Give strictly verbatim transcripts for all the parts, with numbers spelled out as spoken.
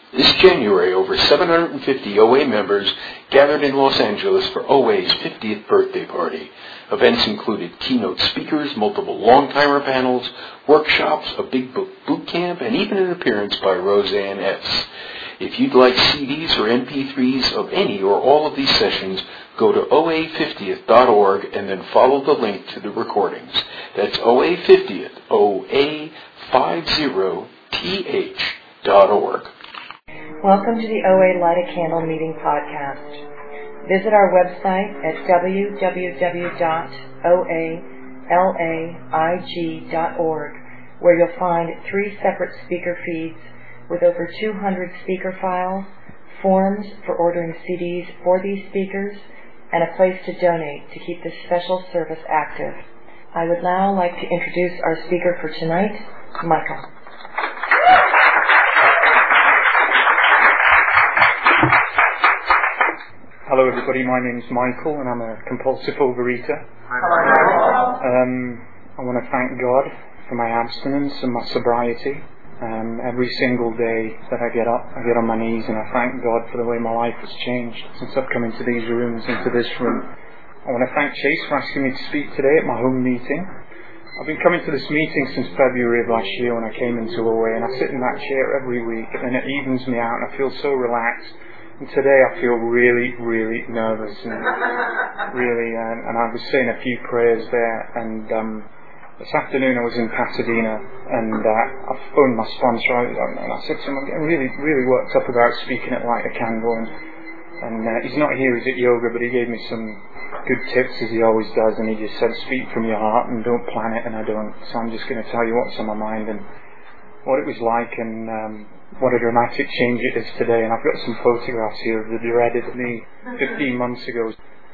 This January, over seven hundred fifty O A members gathered in Los Angeles for O A's fiftieth birthday party. Events included keynote speakers, multiple long-timer panels, workshops, a big book boot camp, and even an appearance by Roseanne S. If you'd like C Ds or M P threes of any or all of these sessions, go to O A fiftieth dot org and then follow the link to the recordings. That's O A fiftieth, O A fifty T H dot org. Welcome to the O A Light a Candle Meeting podcast. Visit our website at w w w dot o a laig dot org, where you'll find three separate speaker feeds with over two hundred speaker files, forms for ordering C Ds for these speakers, and a place to donate to keep this special service active. I would now like to introduce our speaker for tonight, Michael. Hello everybody, my name is Michael and I'm a compulsive overeater. Um, I want to thank God for my abstinence and my sobriety. Um, every single day that I get up, I get on my knees and I thank God for the way my life has changed since I've come into these rooms, into this room. I want to thank Chase for asking me to speak today at my home meeting. I've been coming to this meeting since February of last year when I came into O A, and I sit in that chair every week and it evens me out and I feel so relaxed. And today I feel really, really nervous and really, uh, and I was saying a few prayers there, and um, this afternoon I was in Pasadena and uh, I phoned my sponsor and I said to him, I'm getting really, really worked up about speaking at Light a Candle, and, and uh, he's not here, he's at yoga, but he gave me some good tips as he always does, and he just said, speak from your heart and don't plan it, and I don't, so I'm just going to tell you what's on my mind and what it was like, and um, what a dramatic change it is today. And I've got some photographs here of the dreaded me fifteen months ago.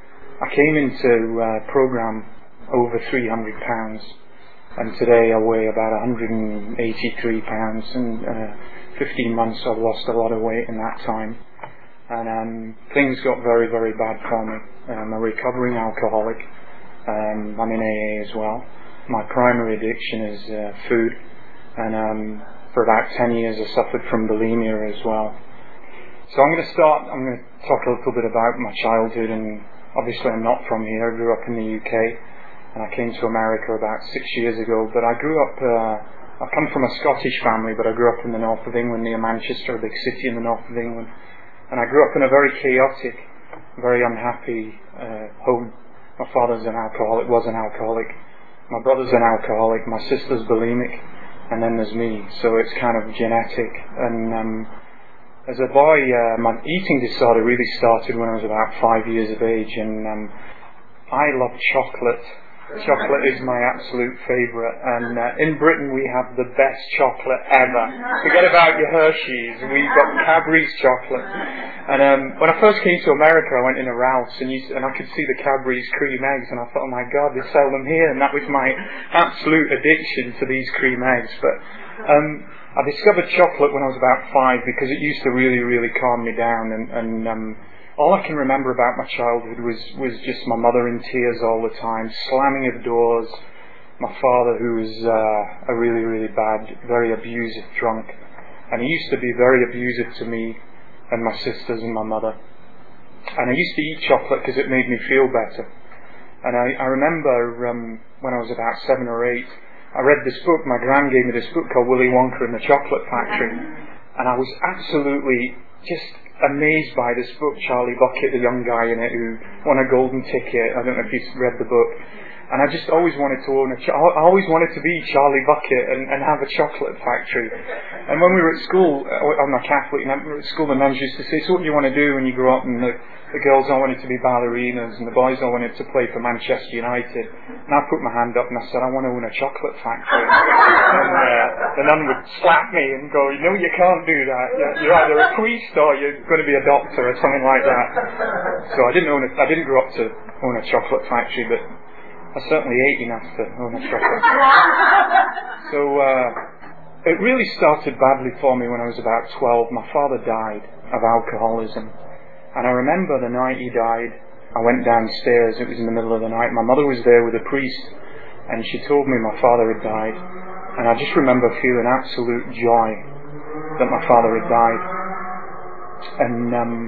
I came into uh, program over three hundred pounds, and today I weigh about one hundred eighty-three pounds, and uh, fifteen months I've lost a lot of weight in that time, and um, things got very, very bad for me. I'm a recovering alcoholic. um, I'm in A A as well. My primary addiction is uh, food, and um, for about ten years I suffered from bulimia as well. So I'm going to start, I'm going to talk a little bit about my childhood, and obviously I'm not from here. I grew up in the U K and I came to America about six years ago, but I grew up, uh, I come from a Scottish family, but I grew up in the north of England near Manchester, a big city in the north of England, and I grew up in a very chaotic, very unhappy uh, home. My father's an alcoholic, was an alcoholic, my brother's an alcoholic, my sister's bulimic, and then there's me, so it's kind of genetic. And um, as a boy, uh, my eating disorder really started when I was about five years of age, and um, I love chocolate. Chocolate is my absolute favourite, and uh, in Britain we have the best chocolate ever. Forget about your Hershey's, we've got Cadbury's chocolate. And um, when I first came to America, I went in a Ralph's, and, you, and I could see the Cadbury's cream eggs, and I thought, oh my God, they sell them here, and that was my absolute addiction to these cream eggs. But um, I discovered chocolate when I was about five because it used to really, really calm me down, and, and um, all I can remember about my childhood was, was just my mother in tears all the time, slamming of doors, my father who was uh, a really, really bad, very abusive drunk, and he used to be very abusive to me and my sisters and my mother. And I used to eat chocolate because it made me feel better. And I, I remember um, when I was about seven or eight, I read this book, my gran gave me this book called Willy Wonka and the Chocolate Factory, and I was absolutely just amazed by this book. Charlie Bucket, the young guy in it who won a golden ticket. I don't know if you've read the book. And I just always wanted to own a, ch- I always wanted to be Charlie Bucket and, and have a chocolate factory. And when we were at school, I'm a Catholic, and we were at school, the nuns used to say, so what do you want to do when you grow up? And the, the girls all wanted to be ballerinas, and the boys all wanted to play for Manchester United. And I put my hand up and I said, I want to own a chocolate factory. And uh, the nun would slap me and go, no, you can't do that. You're, you're either a priest or you're going to be a doctor or something like that. So I didn't own a, I didn't grow up to own a chocolate factory, but I certainly ate enough to own a chocolate. So uh, it really started badly for me when I was about twelve. My father died of alcoholism, and I remember the night he died, I went downstairs. It was in the middle of the night. My mother was there with a priest, and she told me my father had died, and I just remember feeling absolute joy that my father had died. And um,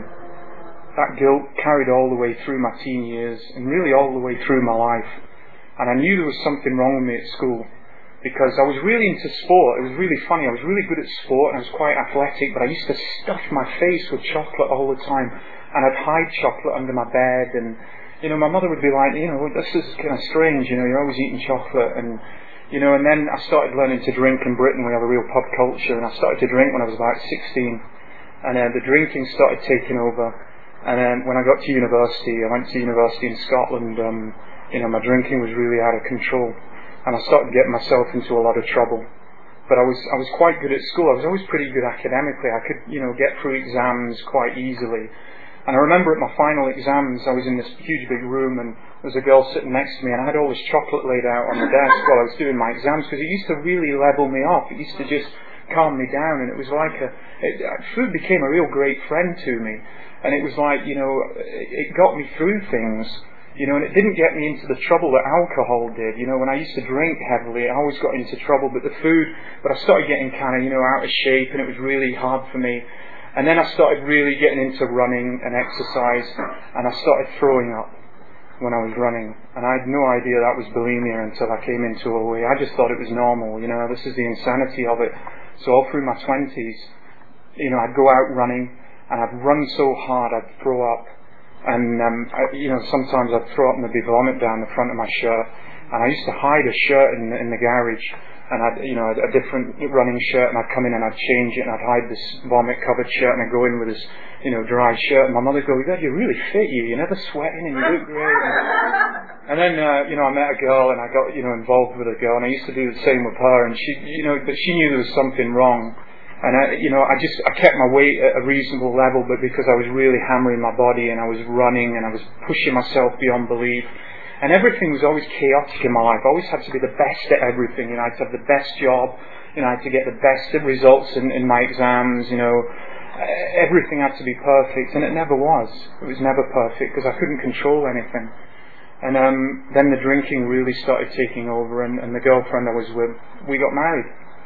that guilt carried all the way through my teen years and really all the way through my life. And I knew there was something wrong with me at school because I was really into sport. It was really funny. I was really good at sport and I was quite athletic, but I used to stuff my face with chocolate all the time, and I'd hide chocolate under my bed. And you know, my mother would be like, you know, this is kind of strange. You know, you're always eating chocolate. And you know, and then I started learning to drink in Britain. We have a real pub culture, and I started to drink when I was about sixteen. And uh, the drinking started taking over. And then when I got to university, I went to university in Scotland. Um, you know, my drinking was really out of control, and I started getting myself into a lot of trouble. But I was I was quite good at school. I was always pretty good academically. I could, you know, get through exams quite easily. And I remember at my final exams, I was in this huge big room, and there was a girl sitting next to me, and I had all this chocolate laid out on the desk while I was doing my exams, because it used to really level me off. It used to just calm me down, and it was like a it, food became a real great friend to me. And it was like, you know, it got me through things, you know, and it didn't get me into the trouble that alcohol did. You know, when I used to drink heavily, I always got into trouble, but the food, but I started getting kind of, you know, out of shape, and it was really hard for me. And then I started really getting into running and exercise, and I started throwing up when I was running. And I had no idea that was bulimia until I came into O A. I just thought it was normal, you know, this is the insanity of it. So all through my twenties, you know, I'd go out running, and I'd run so hard I'd throw up. And, um, I, you know, sometimes I'd throw up and there'd be vomit down the front of my shirt. And I used to hide a shirt in, in the garage. And I'd, you know, a, a different running shirt, and I'd come in and I'd change it, and I'd hide this vomit-covered shirt, and I'd go in with this, you know, dry shirt. And my mother'd go, "God, you're really fit, you. You're never sweating, and you look great." And, and then, uh, you know, I met a girl, and I got, you know, involved with a girl, and I used to do the same with her. And she, you know, but she knew there was something wrong. And I, you know, I just, I kept my weight at a reasonable level, but because I was really hammering my body, and I was running, and I was pushing myself beyond belief. And everything was always chaotic in my life. I always had to be the best at everything. You know, I had to have the best job. You know, I had to get the best results in, in my exams. You know, everything had to be perfect, and it never was. It was never perfect because I couldn't control anything. And um, then the drinking really started taking over, and, and the girlfriend I was with, we got married.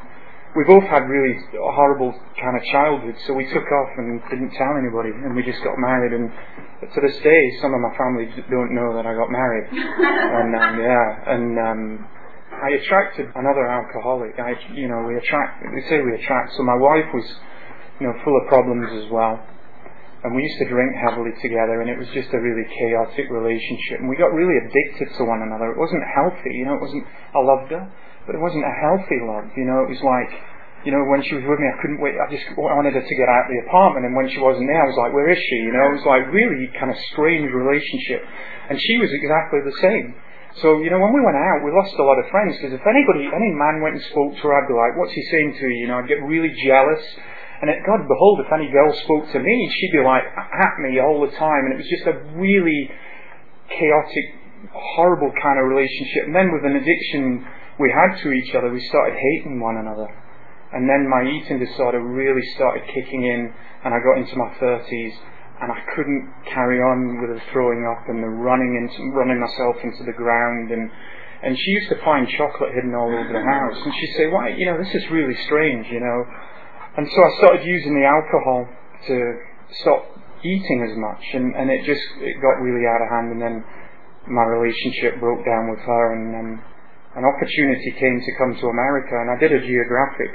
We both had really horrible kind of childhoods, so we took off and didn't tell anybody, and we just got married. And to this day, some of my family don't know that I got married. And um, yeah, and um, I attracted another alcoholic. I, you know, we attract. We say we attract. So my wife was, you know, full of problems as well, and we used to drink heavily together, and it was just a really chaotic relationship. And we got really addicted to one another. It wasn't healthy, you know. It wasn't. I loved her. But it wasn't a healthy love, you know. It was like, you know, when she was with me, I couldn't wait. I just I wanted her to get out of the apartment, and when she wasn't there, I was like, where is she? You know, it was like really kind of strange relationship. And she was exactly the same. So, you know, when we went out, we lost a lot of friends, because if anybody, any man went and spoke to her, I'd be like, what's he saying to you? You know, I'd get really jealous. And it, God behold, if any girl spoke to me, she'd be like at me all the time. And it was just a really chaotic, horrible kind of relationship. And then with an addiction we had to each other, we started hating one another. And then my eating disorder really started kicking in, and I got into my thirties, and I couldn't carry on with the throwing up and the running into, running myself into the ground. And and she used to find chocolate hidden all over the house, and she'd say, "Why, you know, this is really strange, you know." And so I started using the alcohol to stop eating as much, and, and it just it got really out of hand. And then my relationship broke down with her, and um, an opportunity came to come to America, and I did a geographic.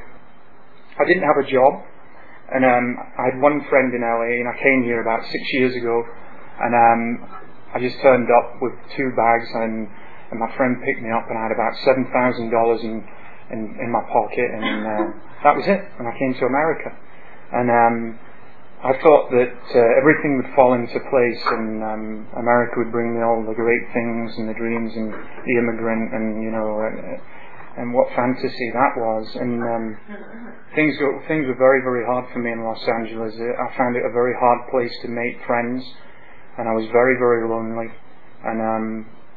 I didn't have a job, and um, I had one friend in L A, and I came here about six years ago, and um, I just turned up with two bags, and, and my friend picked me up, and I had about seven thousand dollars in, in in my pocket, and uh, that was it. And I came to America, and um, I thought that uh, everything would fall into place, and um, America would bring me all the great things and the dreams and the immigrant, and you know, uh, and what fantasy that was. And um, things go, things were very, very hard for me in Los Angeles. I found it a very hard place to make friends, and I was very, very lonely. And um,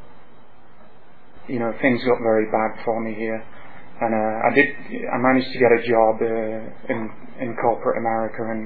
you know, things got very bad for me here. And uh, I did, I managed to get a job uh, in in corporate America, and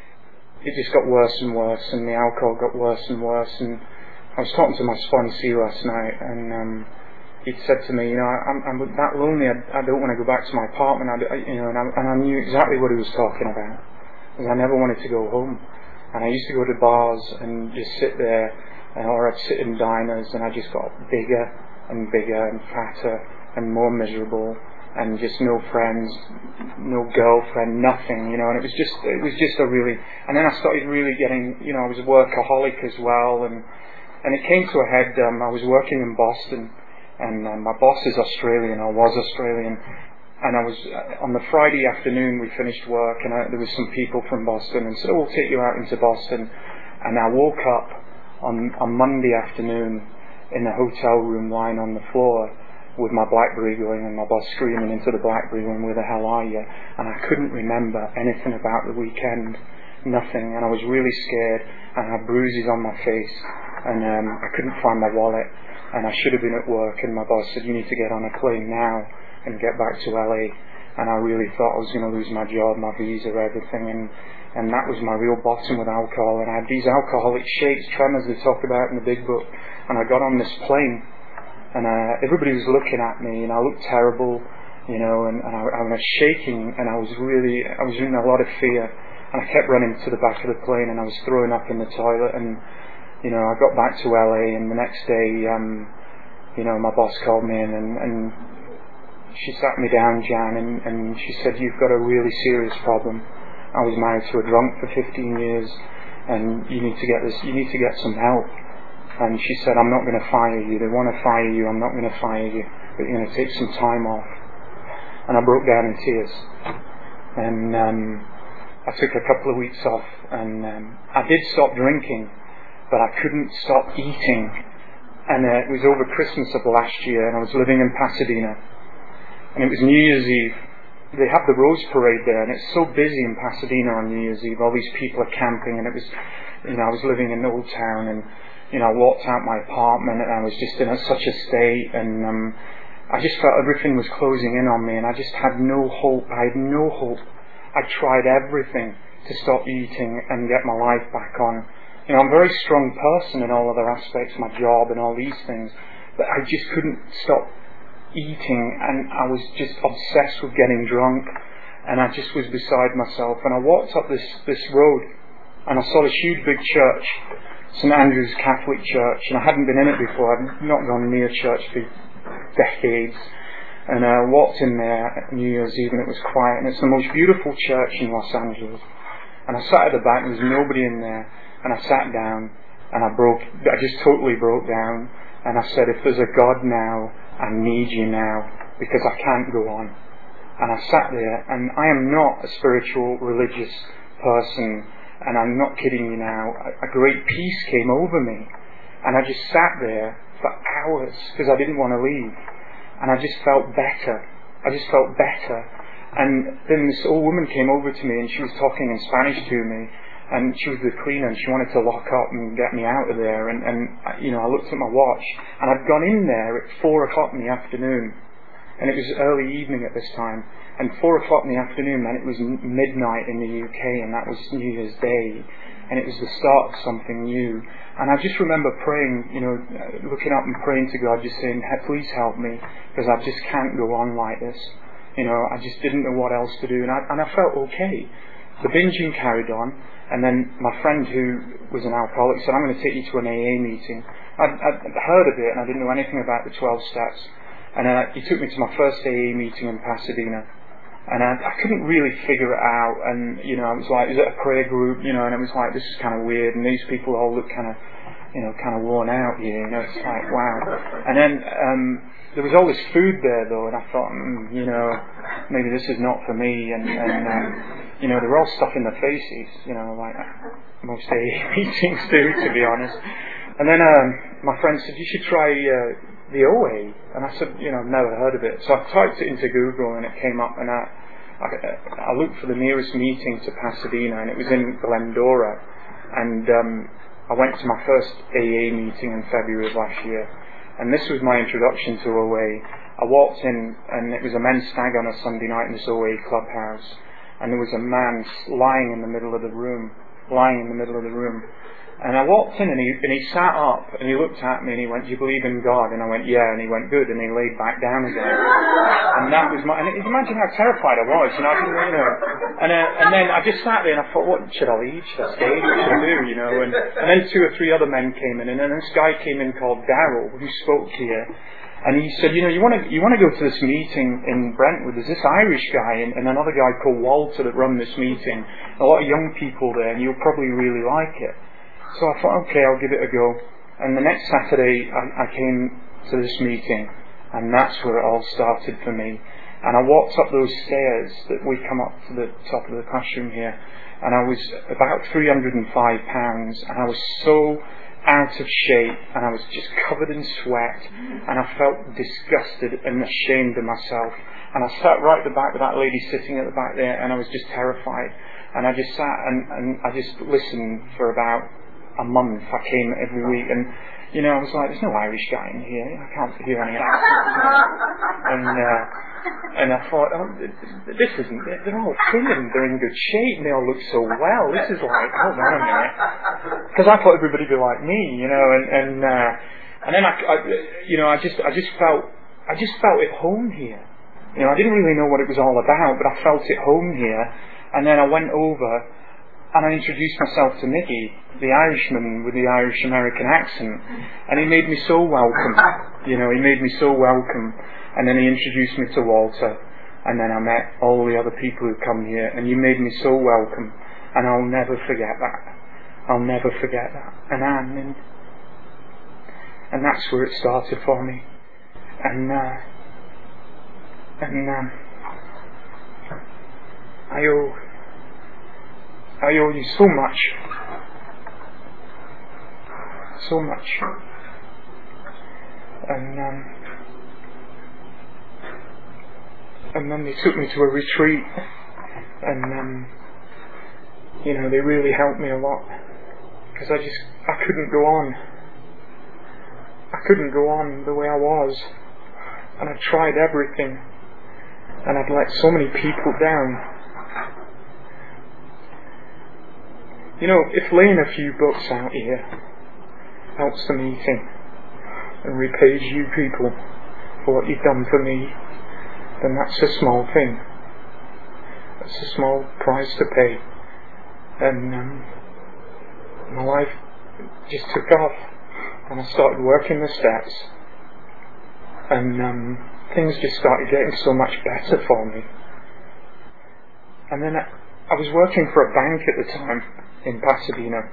it just got worse and worse, and the alcohol got worse and worse. And I was talking to my sponsee last night, and um, he'd said to me, you know, I'm, I'm that lonely, I, I don't want to go back to my apartment. I, you know, and I, and I knew exactly what he was talking about, because I never wanted to go home. And I used to go to bars and just sit there, or I'd sit in diners, and I just got bigger and bigger and fatter and more miserable, and just no friends, no girlfriend, nothing, you know. And it was just, it was just a really. And then I started really getting, you know, I was a workaholic as well, and and it came to a head. Um, I was working in Boston, and um, my boss is Australian, or was Australian. And I was, uh, on the Friday afternoon we finished work, and I, there was some people from Boston, and said, oh, we'll take you out into Boston. And I woke up on, on Monday afternoon in the hotel room lying on the floor with my BlackBerry going, and my boss screaming into the BlackBerry going, where the hell are you? And I couldn't remember anything about the weekend, nothing. And I was really scared, and I had bruises on my face, and um, I couldn't find my wallet, and I should have been at work, and my boss said, you need to get on a plane now and get back to L A. And I really thought I was going to lose my job, my visa, everything, and and that was my real bottom with alcohol. And I had these alcoholic shakes, tremors they talk about in the big book. And I got on this plane, and uh, everybody was looking at me, and I looked terrible, you know, and, and I, I was shaking, and I was really, I was in a lot of fear. And I kept running to the back of the plane, and I was throwing up in the toilet. And you know, I got back to L A, and the next day, um, you know, my boss called me in, and, and she sat me down, Jan, and, and she said, you've got a really serious problem. I was married to a drunk for fifteen years, and you need to get this, you need to get some help. And she said, I'm not going to fire you. They want to fire you. I'm not going to fire you, but you're going to take some time off. And I broke down in tears. And um, I took a couple of weeks off, and um, I did stop drinking, but I couldn't stop eating. And uh, it was over Christmas of last year, and I was living in Pasadena. And it was New Year's Eve. They have the Rose Parade there, and it's so busy in Pasadena on New Year's Eve. All these people are camping, and it was, you know, I was living in Old Town, and, you know, I walked out my apartment, and I was just in a, such a state, and um, I just felt everything was closing in on me, and I just had no hope. I had no hope. I tried everything to stop eating and get my life back on. You know, I'm a very strong person in all other aspects, my job and all these things, but I just couldn't stop eating, and I was just obsessed with getting drunk, and I just was beside myself. And I walked up this, this road, and I saw this huge big church, Saint Andrew's Catholic Church, and I hadn't been in it before. I'd not gone near church for decades. And I walked in there at New Year's Eve, and it was quiet, and it's the most beautiful church in Los Angeles. And I sat at the back, and there was nobody in there, and I sat down, and I broke, I just totally broke down, and I said, if there's a God now, I need you now, because I can't go on. And I sat there, and I am not a spiritual, religious person, and I'm not kidding you now. A, a great peace came over me, and I just sat there for hours, because I didn't want to leave. And I just felt better. I just felt better. And then this old woman came over to me, and she was talking in Spanish to me, and she was the cleaner, and she wanted to lock up and get me out of there. And, and you know, I looked at my watch, and I'd gone in there at four o'clock in the afternoon, and it was early evening at this time. And four o'clock in the afternoon meant it was midnight in the U K, and that was New Year's Day, and it was the start of something new. And I just remember praying, you know, looking up and praying to God, just saying, please help me, because I just can't go on like this. You know, I just didn't know what else to do, and I, and I felt okay. The binging carried on, and then my friend who was an alcoholic said, I'm going to take you to an A A meeting. I'd, I'd heard of it, and I didn't know anything about the twelve steps. And uh, he took me to my first A A meeting in Pasadena, and I, I couldn't really figure it out. And, you know, I was like, is it a prayer group? You know, and it was like, this is kind of weird, and these people all look kind of, you know, kind of worn out here. You know, it's like, wow. And then um, there was all this food there, though, and I thought, mm, you know, maybe this is not for me. And, and um, you know, they were all stuffing their faces, you know, like most A A meetings do, to be honest. And then um, my friend said, you should try uh, the O A. And I said, you know, I've never heard of it. So I typed it into Google, and it came up, and I, I, I looked for the nearest meeting to Pasadena, and it was in Glendora. And um, I went to my first A A meeting in February of last year. And this was my introduction to O A. I walked in, and it was a men's stag on a Sunday night in this O A clubhouse. And there was a man lying in the middle of the room, lying in the middle of the room. And I walked in and he, and he sat up and he looked at me and he went, "Do you believe in God?" And I went, "Yeah." And he went, "Good." And he laid back down again. And that was my, and imagine how terrified I was, you know, I didn't really know. And, uh, and then I just sat there and I thought, what should I leave? Should I stay? What should I do? You know, and, and then two or three other men came in, and then this guy came in called Darryl who spoke here. And he said, you know, you want to you want to go to this meeting in Brentwood. There's this Irish guy and, and another guy called Walter that run this meeting. A lot of young people there, and you'll probably really like it. So I thought, okay, I'll give it a go. And the next Saturday, I, I came to this meeting, and that's where it all started for me. And I walked up those stairs that we come up to the top of the classroom here, and I was about three hundred five pounds, and I was so out of shape, and I was just covered in sweat, and I felt disgusted and ashamed of myself. And I sat right at the back with that lady sitting at the back there, and I was just terrified. And I just sat and, and I just listened for about a month. I came every week, and you know, I was like, "There's no Irish guy in here. I can't hear any accents." And uh, and I thought, "Oh, this isn't. They're all thin and they're in good shape, and they all look so well. This is like, hold on a minute," because I thought everybody'd be like me, you know. And and uh, and then I, I, you know, I just I just felt I just felt at home here. You know, I didn't really know what it was all about, but I felt at home here. And then I went over. And I introduced myself to Mickey, the Irishman with the Irish-American accent. And he made me so welcome. You know, he made me so welcome. And then he introduced me to Walter. And then I met all the other people who come here. And you made me so welcome. And I'll never forget that. I'll never forget that. And Anne. And, and that's where it started for me. And, uh, and, um, I owe... I owe you so much. So much. And um, and then they took me to a retreat, and um, you know, they really helped me a lot, because I just I couldn't go on. I couldn't go on the way I was, and I tried everything, and I'd let so many people down. You know, if laying a few books out here helps the meeting and repays you people for what you've done for me, then that's a small thing. That's a small price to pay. And um, my life just took off, and I started working the steps, and um, things just started getting so much better for me. And then I, I was working for a bank at the time in Pasadena,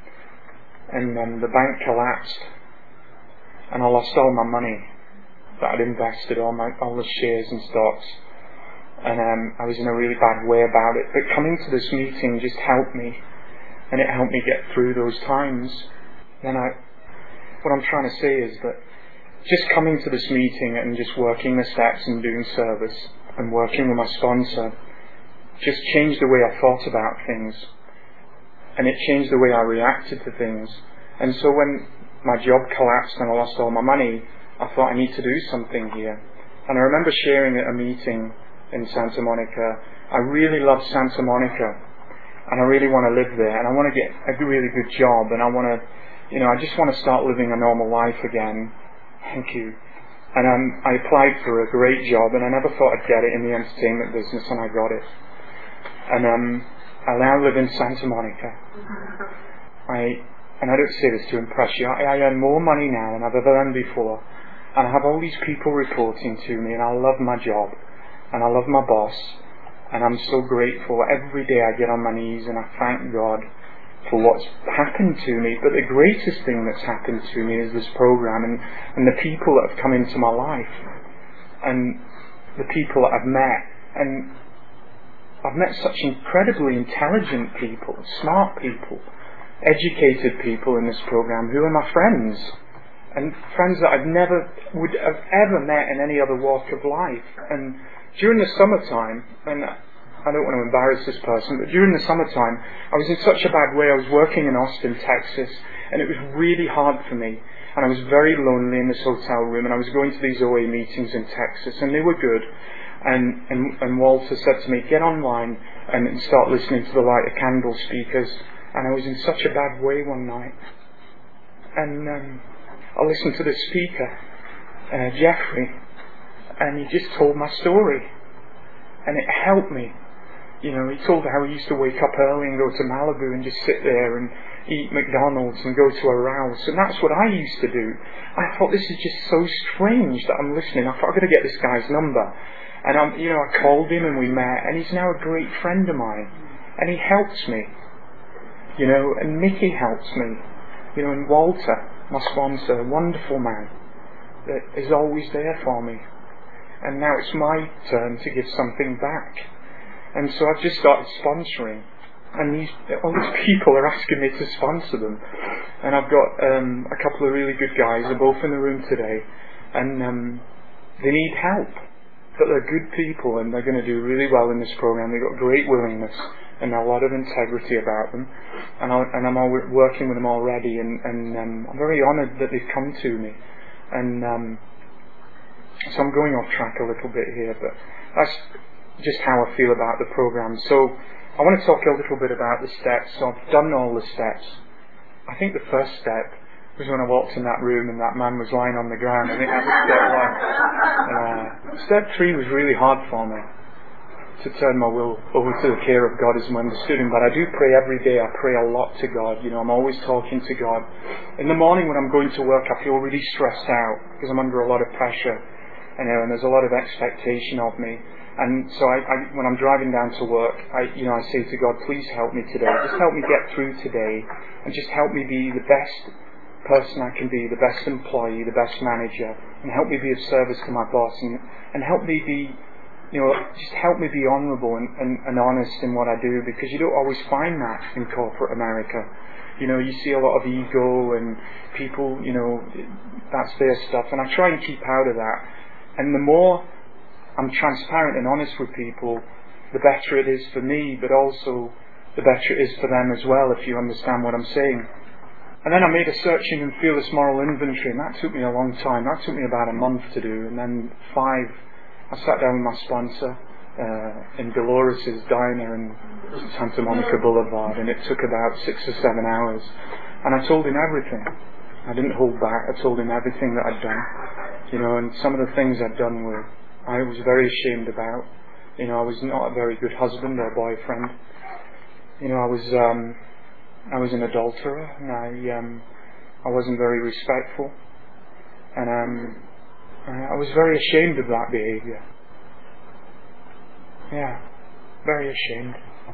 and um, the bank collapsed, and I lost all my money that I'd invested, all my all the shares and stocks, and um, I was in a really bad way about it. But coming to this meeting just helped me, and it helped me get through those times. And I, what I'm trying to say is that just coming to this meeting and just working the steps and doing service and working with my sponsor just changed the way I thought about things. And it changed the way I reacted to things. And so when my job collapsed and I lost all my money, I thought, I need to do something here. And I remember sharing at a meeting in Santa Monica. I really love Santa Monica, and I really want to live there, and I want to get a really good job, and I want to, you know, I just want to start living a normal life again. Thank you. And um, I applied for a great job, and I never thought I'd get it in the entertainment business, and I got it. And um, I now live in Santa Monica. I and I don't say this to impress you. I, I earn more money now than I've ever earned before, and I have all these people reporting to me, and I love my job, and I love my boss, and I'm so grateful. Every day I get on my knees and I thank God for what's happened to me. But the greatest thing that's happened to me is this program, and, and the people that have come into my life, and the people that I've met. And I've met such incredibly intelligent people, smart people, educated people in this program who are my friends, and friends that I've never would have ever met in any other walk of life. And during the summertime, and I don't want to embarrass this person, but during the summertime, I was in such a bad way. I was working in Austin, Texas, and it was really hard for me. And I was very lonely in this hotel room, and I was going to these O A meetings in Texas, and they were good. And, and, and Walter said to me, get online and, and start listening to the Light a Candle speakers. And I was in such a bad way one night. And um, I listened to the speaker, uh, Jeffrey, and he just told my story. And it helped me. You know, he told how he used to wake up early and go to Malibu and just sit there and eat McDonald's and go to a rouse. And that's what I used to do. I thought, this is just so strange that I'm listening. I thought, I've got to get this guy's number. And I'm, you know, I called him and we met, and he's now a great friend of mine. And he helps me. You know, and Mickey helps me. You know, and Walter, my sponsor, a wonderful man that is always there for me. And now it's my turn to give something back. And so I've just started sponsoring. And these, all these people are asking me to sponsor them. And I've got um, a couple of really good guys. They're both in the room today. And um, they need help. But they're good people and they're going to do really well in this program. They've got great willingness and a lot of integrity about them. And, I, and I'm all working with them already. And, and um, I'm very honoured that they've come to me. And um, so I'm going off track a little bit here. But that's just how I feel about the program. So I want to talk a little bit about the steps. So I've done all the steps. I think the first step was when I walked in that room and that man was lying on the ground. I think that was step one. Uh, step three was really hard for me, to turn my will over to the care of God as I'm understood. But I do pray every day. I pray a lot to God. You know, I'm always talking to God. In the morning when I'm going to work, I feel really stressed out because I'm under a lot of pressure, you know, and there's a lot of expectation of me. And so I, I, when I'm driving down to work, I, you know, I say to God, please help me today. Just help me get through today, and just help me be the best person I can be, the best employee, the best manager, and help me be of service to my boss, and, and help me be, you know, just help me be honourable and, and, and honest in what I do, because you don't always find that in corporate America. You know, you see a lot of ego and people, you know, that's their stuff, and I try and keep out of that. And the more I'm transparent and honest with people, the better it is for me, but also the better it is for them as well, if you understand what I'm saying. And then I made a searching and fearless moral inventory, and that took me a long time. That took me about a month to do. And then five, I sat down with my sponsor uh, in Dolores' diner in Santa Monica Boulevard, and it took about six or seven hours. And I told him everything. I didn't hold back. I told him everything that I'd done. You know, and some of the things I'd done were I was very ashamed about. You know, I was not a very good husband or boyfriend. You know, I was um, I was an adulterer, and I um, I wasn't very respectful, and um, I was very ashamed of that behaviour. Yeah, very ashamed,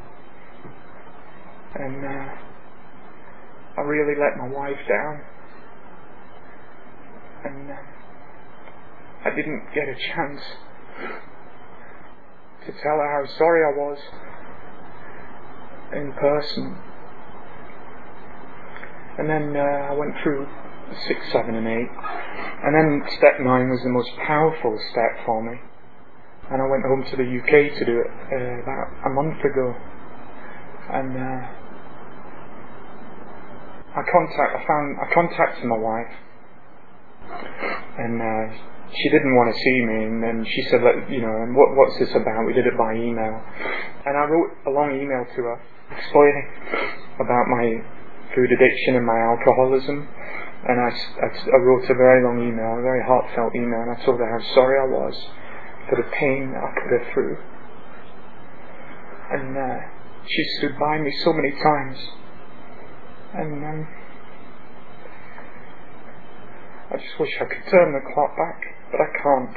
and uh, I really let my wife down, and uh, I didn't get a chance to tell her how sorry I was in person. And then uh, I went through six, seven and eight. And then step nine was the most powerful step for me. And I went home to the U K to do it uh, about a month ago. And uh, I contact, I found, I contacted my wife. And uh, she didn't want to see me, and then she said, Let, you know, and what, what's this about? We did it by email. And I wrote a long email to her explaining about my food addiction and my alcoholism. And I, I, I wrote a very long email, a very heartfelt email, and I told her how sorry I was for the pain that I put her through. And uh, she stood by me so many times. And um, I just wish I could turn the clock back, but I can't.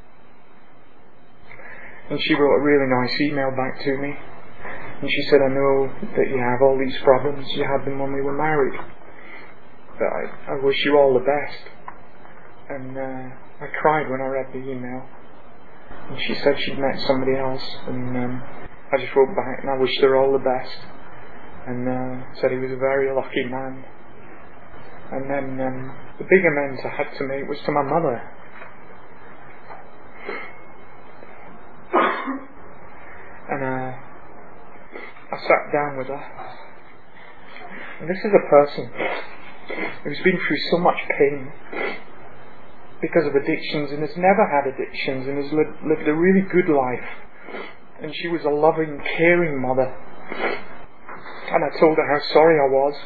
And she wrote a really nice email back to me. And she said, I know that you have all these problems. You had them when we were married. But I, I wish you all the best. And uh, I cried when I read the email. And she said she'd met somebody else. And um, I just wrote back and I wished her all the best. And uh, said he was a very lucky man. And then um, the big amends I had to make was to my mother. And uh, I sat down with her. And this is a person who's been through so much pain because of addictions, and has never had addictions, and has lived, lived a really good life. And she was a loving, caring mother. and I told her how sorry I was.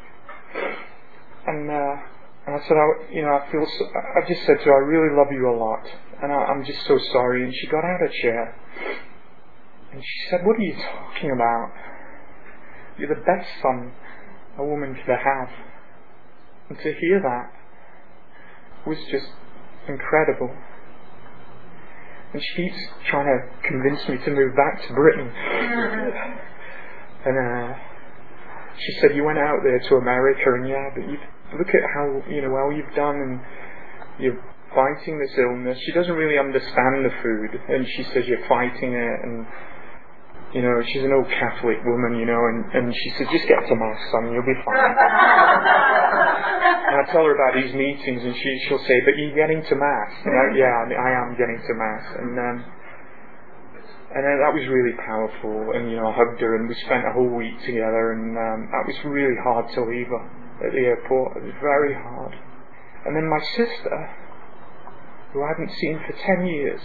And, uh, and I said, I, you know, I feel, so, I just said to her, I really love you a lot. And I, I'm just so sorry. And she got out of her chair. And she said, what are you talking about? You're the best son a woman could have. And to hear that was just incredible. And she keeps trying to convince me to move back to Britain. And uh, she said, you went out there to America, and yeah, but you look at how, you know, well you've done, and you're fighting this illness. She doesn't really understand the food, and she says you're fighting it, and you know, she's an old Catholic woman, you know, and, and she says, just get to Mass, son, you'll be fine. And I tell her about these meetings, and she, she'll say, but you're getting to Mass. And I, yeah, I am getting to Mass. And um, and uh, that was really powerful. And, you know, I hugged her, and we spent a whole week together, and um, that was really hard to leave her at the airport. It was very hard. And then my sister, who I hadn't seen for ten years,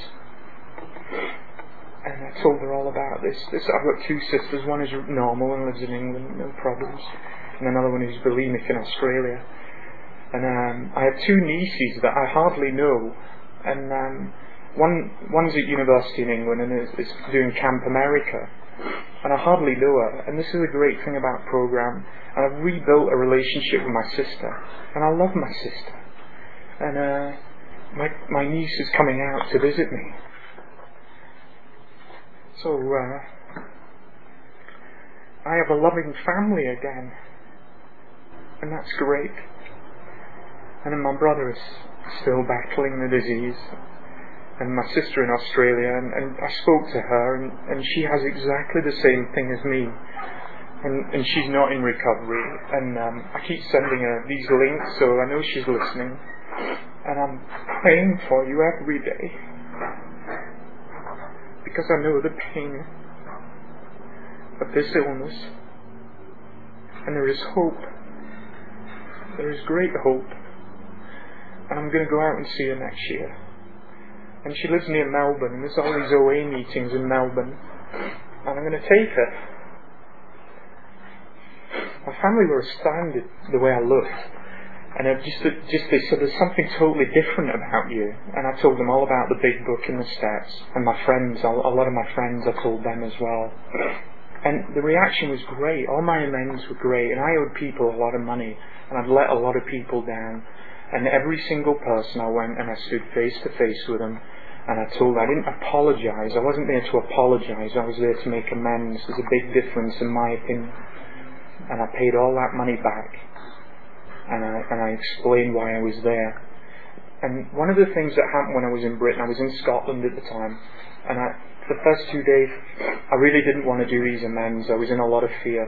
and I told her all about this. this. I've got two sisters. One is normal and lives in England, no problems. And another one is bulimic in Australia. And um, I have two nieces that I hardly know. And um, one one's at university in England and is, is doing Camp America. And I hardly know her. And this is a great thing about program. And I've rebuilt a relationship with my sister. And I love my sister. And uh, my, my niece is coming out to visit me. So, uh, I have a loving family again, and that's great. And then my brother is still battling the disease, and my sister in Australia, and, and I spoke to her, and, and she has exactly the same thing as me, and, and she's not in recovery, and um, I keep sending her these links, so I know she's listening, and I'm praying for you every day. Because I know the pain of this illness. And there is hope. There is great hope. And I'm going to go out and see her next year. And she lives near Melbourne, and there's all these O A meetings in Melbourne. And I'm going to take her. My family were astounded the way I looked. And it just, just they said, there's something totally different about you. And I told them all about the big book and the steps. And my friends, a lot of my friends, I told them as well. And the reaction was great. All my amends were great. And I owed people a lot of money. And I'd let a lot of people down. And every single person I went and I stood face to face with them. And I told them, I didn't apologise. I wasn't there to apologise. I was there to make amends. There's a big difference in my opinion. And I paid all that money back. And I, and I explained why I was there. And one of the things that happened when I was in Britain, I was in Scotland at the time, and I, for the first two days, I really didn't want to do these amends. I was in a lot of fear.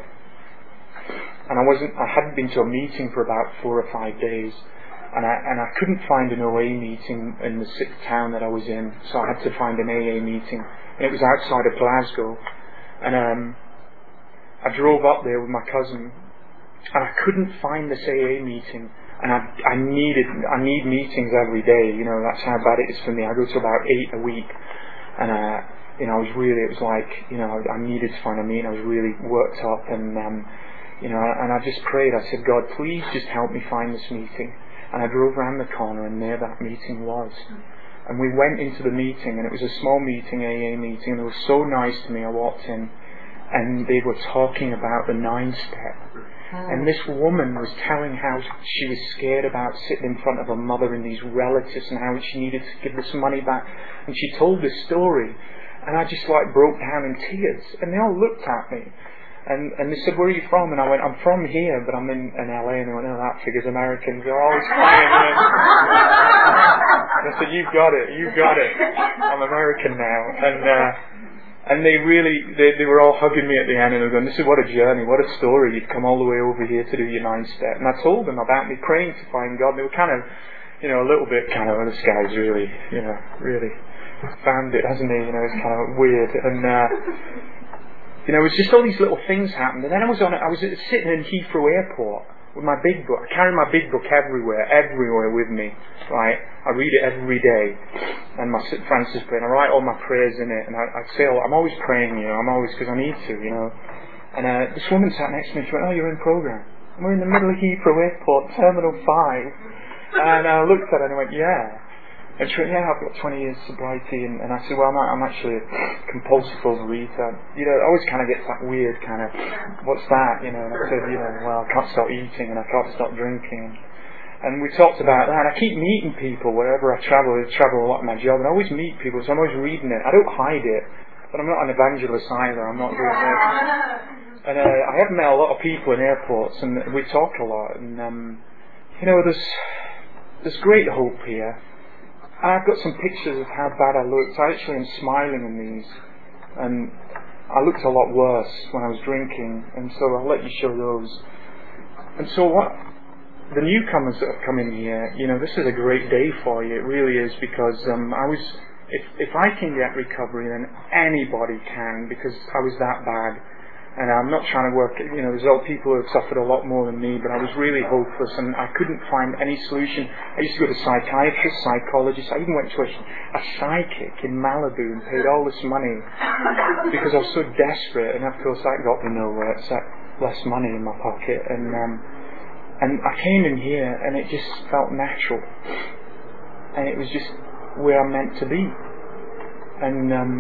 And I wasn't, I hadn't been to a meeting for about four or five days, and I, and I couldn't find an O A meeting in the sixth town that I was in, so I had to find an A A meeting, and it was outside of Glasgow. And um, I drove up there with my cousin, and I couldn't find this A A meeting, and I, I needed, I need meetings every day, you know, that's how bad it is for me. I go to about eight a week, and uh, you know, I was really, it was like, you know, I needed to find a meeting. I was really worked up, and um, you know, and I just prayed. I said, God, please just help me find this meeting. And I drove around the corner, and there that meeting was. And we went into the meeting, and it was a small meeting, A A meeting, and they were so nice to me. I walked in, and they were talking about the nine step. And this woman was telling how she was scared about sitting in front of her mother and these relatives, and how she needed to give this money back. And she told this story, and I just like broke down in tears. And they all looked at me, and and they said, "Where are you from?" And I went, "I'm from here, but I'm in, in L A." And they went, "Oh, that figures Americans. They're always crying." And I said, "You've got it, you've got it. I'm American now." And uh, And they really, they, they were all hugging me at the end, and they were going, "This is what a journey, what a story. You've come all the way over here to do your nine step." And I told them about me praying to find God. And they were kind of, you know, a little bit kind of, "Oh, this guy's really, you know, really found it, hasn't he?" You know, it's kind of weird. And, uh, you know, it was just all these little things happened. And then I was on, I was sitting in Heathrow Airport with my big book. I carry my big book everywhere, everywhere with me, right? I read it every day. And my Francis prayer, and I write all my prayers in it. And I, I say, I'm always praying, you know, I'm always, because I need to, you know. And uh, this woman sat next to me. She went, "Oh, you're in program." And we're in the middle of Heathrow Airport, Terminal five. And I looked at her and I went, "Yeah." And she went, "Yeah, I've got twenty years sobriety." And, and I said, "Well, I'm, I'm actually a compulsive overeater." You know, it always kind of gets that weird kind of, "What's that?" You know, and I said, you know, "Well, I can't stop eating and I can't stop drinking." And we talked about that. And I keep meeting people wherever I travel. I travel a lot in my job. And I always meet people, so I'm always reading it. I don't hide it. But I'm not an evangelist either. I'm not doing that. And uh, I have met a lot of people in airports, and we talk a lot. And, um, you know, there's there's great hope here. I've got some pictures of how bad I looked. I actually am smiling in these. And I looked a lot worse when I was drinking. And so I'll let you show those. And so what... The newcomers that have come in here, you know, this is a great day for you. It really is, because um, I was, if if I can get recovery, then anybody can, because I was that bad. And I'm not trying to work, you know, there's all people who have suffered a lot more than me, but I was really hopeless and I couldn't find any solution. I used to go to psychiatrists, psychologists. I even went to a, a psychic in Malibu and paid all this money because I was so desperate. And of course that got me nowhere. It's that less money in my pocket. And um, And I came in here and it just felt natural. And it was just where I'm meant to be. And um,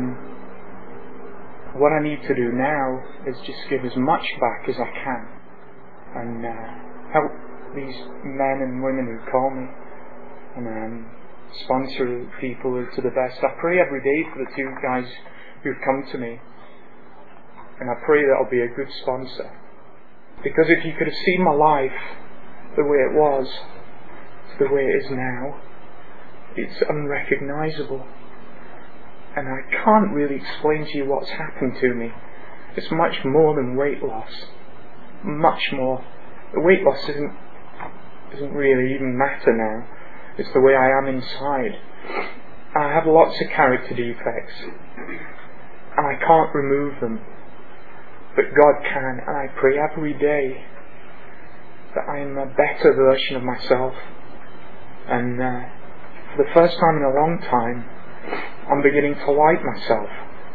what I need to do now is just give as much back as I can. And uh, help these men and women who call me. And um, sponsor people to the best. I pray every day for the two guys who've come to me. And I pray that I'll be a good sponsor. Because if you could have seen my life the way it was to the way it is now, it's unrecognisable. And I can't really explain to you what's happened to me. It's much more than weight loss. Much more. The weight loss isn't, doesn't really even matter now. It's the way I am inside. I have lots of character defects. And I can't remove them. But God can, and I pray every day that I am a better version of myself. And uh, for the first time in a long time, I'm beginning to like myself.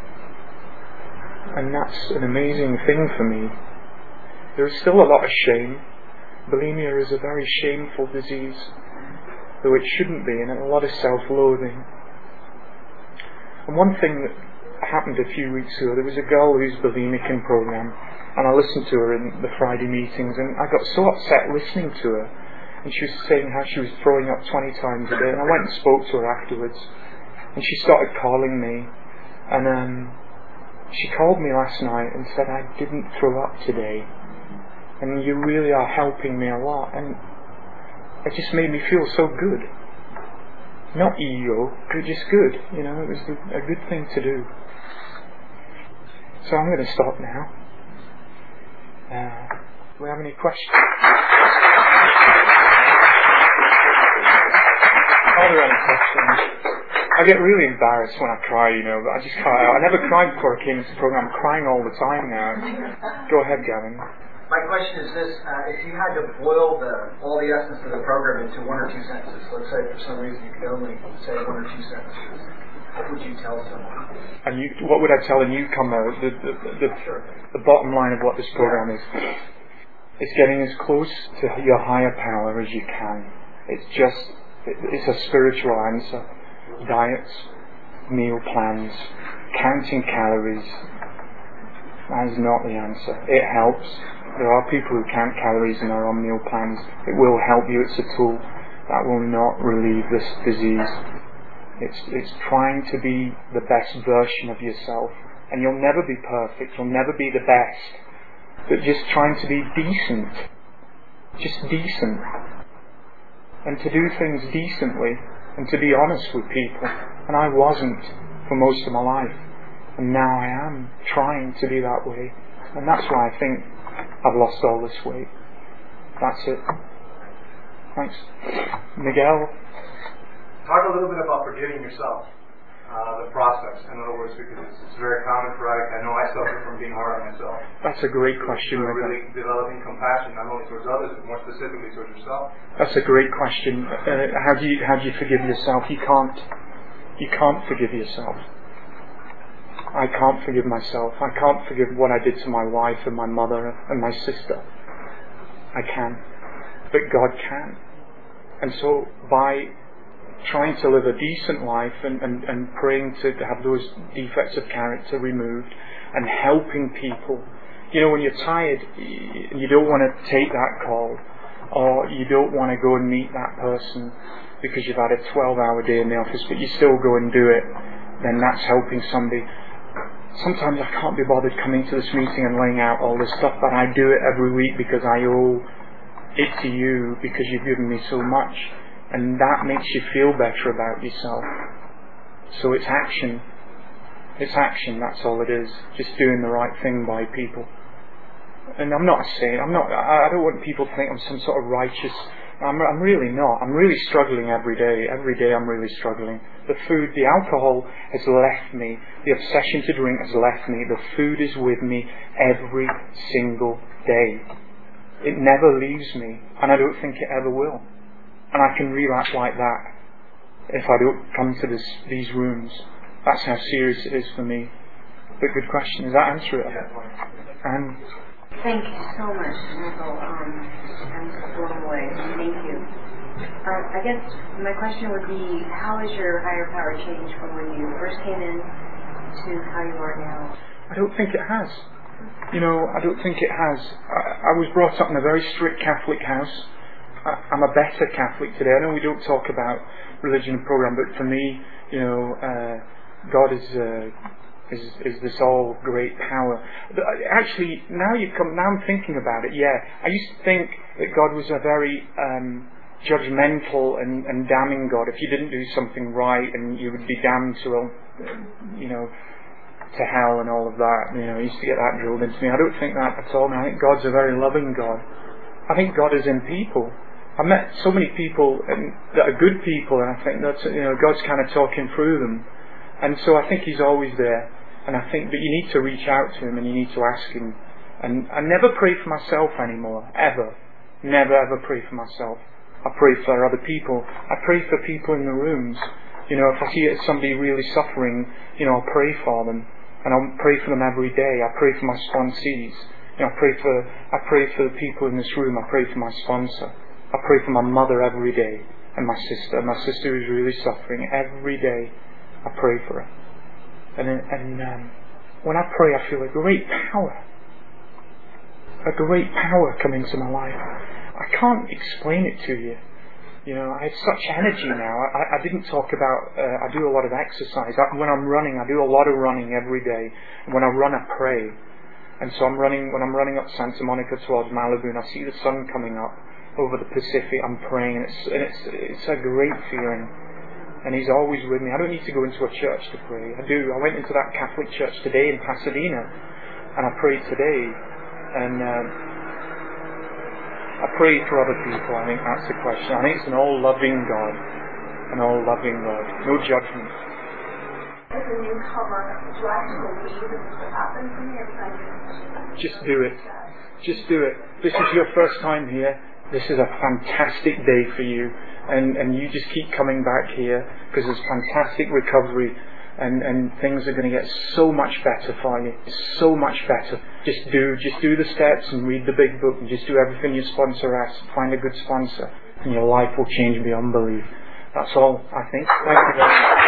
And that's an amazing thing for me. There is still a lot of shame. Bulimia is a very shameful disease, though it shouldn't be, and a lot of self-loathing. And one thing that happened a few weeks ago, there was a girl who's bulimic in program, and I listened to her in the Friday meetings, and I got so upset listening to her. And she was saying how she was throwing up twenty times a day, and I went and spoke to her afterwards, and she started calling me, and um, she called me last night and said, "I didn't throw up today, and you really are helping me a lot." And it just made me feel so good. Not ego, but just good. You know, it was a good thing to do. So I'm going to stop now. Uh, do we have any questions? Are there any questions? I get really embarrassed when I cry, you know, but I just cry out. I never cried before I came into the program. I'm crying all the time now. Go ahead, Gavin. My question is this, uh, if you had to boil the, all the essence of the program into one or two sentences, let's say for some reason you could only say one or two sentences, what would you tell someone? And you, what would I tell a newcomer? The, the, the, Sure. the bottom line of what this program is, it's getting as close to your higher power as you can. It's just, it, it's a spiritual answer. Diets, meal plans, counting calories, that is not the answer. It helps. There are people who count calories and are on meal plans. It will help you. It's a tool. That will not relieve this disease. It's it's trying to be the best version of yourself. And you'll never be perfect. You'll never be the best. But just trying to be decent. Just decent. And to do things decently. And to be honest with people. And I wasn't for most of my life. And now I am trying to be that way. And that's why I think I've lost all this weight. That's it. Thanks. Miguel? Talk a little bit about forgiving yourself, uh, the process, in other words, because it's, it's very common for addicts. I know I suffer from being hard on myself. That's a great question. So really developing compassion, not only towards others, but more specifically towards yourself. That's a great question. Uh, how do you how do you forgive yourself? You can't. You can't forgive yourself. I can't forgive myself. I can't forgive what I did to my wife and my mother and my sister. I can. But God can. And so by trying to live a decent life and, and, and praying to have those defects of character removed and helping people, you know, when you're tired and you don't want to take that call, or you don't want to go and meet that person because you've had a twelve hour day in the office, but you still go and do it, then that's helping somebody. Sometimes I can't be bothered coming to this meeting and laying out all this stuff, but I do it every week because I owe it to you because you've given me so much. And that makes you feel better about yourself. So it's action. It's action, that's all it is. Just doing the right thing by people. And I'm not a saint. I'm not. I don't want people to think I'm some sort of righteous. I'm, I'm really not. I'm really struggling every day. Every day I'm really struggling. The food, the alcohol has left me. The obsession to drink has left me. The food is with me every single day. It never leaves me, and I don't think it ever will. And I can relapse like that if I don't come to this, these rooms. That's how serious it is for me. But good question. Does that answer it? And thank you so much, Michael. Um, I'm blown away. Thank you. Um, I guess my question would be, how has your higher power changed from when you first came in to how you are now? I don't think it has. You know, I don't think it has. I, I was brought up in a very strict Catholic house. I, I'm a better Catholic today. I know we don't talk about religion and program, but for me, you know, uh, God is... Uh, Is, is this all great power? But actually, now you come. Now I'm thinking about it. Yeah, I used to think that God was a very um, judgmental and, and damning God. If you didn't do something right, and you would be damned to, you know, to hell and all of that. You know, I used to get that drilled into me. I don't think that at all. Now I think God's a very loving God. I think God is in people. I've met so many people and, that are good people, and I think that's, you know, God's kind of talking through them. And so I think He's always there. And I think that you need to reach out to Him and you need to ask Him. And I never pray for myself anymore, ever. Never ever pray for myself. I pray for other people. I pray for people in the rooms. You know, if I see somebody really suffering, you know, I'll pray for them. And I'll pray for them every day. I pray for my sponsees. You know, I pray for I pray for the people in this room. I pray for my sponsor. I pray for my mother every day. And my sister. My sister is really suffering. Every day I pray for her. And, and um, when I pray, I feel a great power. A great power come into my life. I can't explain it to you. You know, I have such energy now. I, I didn't talk about, uh, I do a lot of exercise. I, when I'm running, I do a lot of running every day. And when I run, I pray. And so I'm running, when I'm running up Santa Monica towards Malibu and I see the sun coming up over the Pacific, I'm praying. And it's, and it's, it's a great feeling. And He's always with me. I don't need to go into a church to pray. I do. I went into that Catholic church today in Pasadena, and I prayed today. And um, I prayed for other people. I think that's the question. I think it's an all-loving God, an all-loving God, no judgment. As a newcomer, do I have to believe that this will happen for me every time you Just do it. Just do it. This is your first time here. This is a fantastic day for you. And, and you just keep coming back here because there's fantastic recovery and, and things are going to get so much better for you. So much better. Just do just do the steps and read the big book and just do everything your sponsor asks. Find a good sponsor and your life will change beyond belief. That's all, I think. Thank you very much.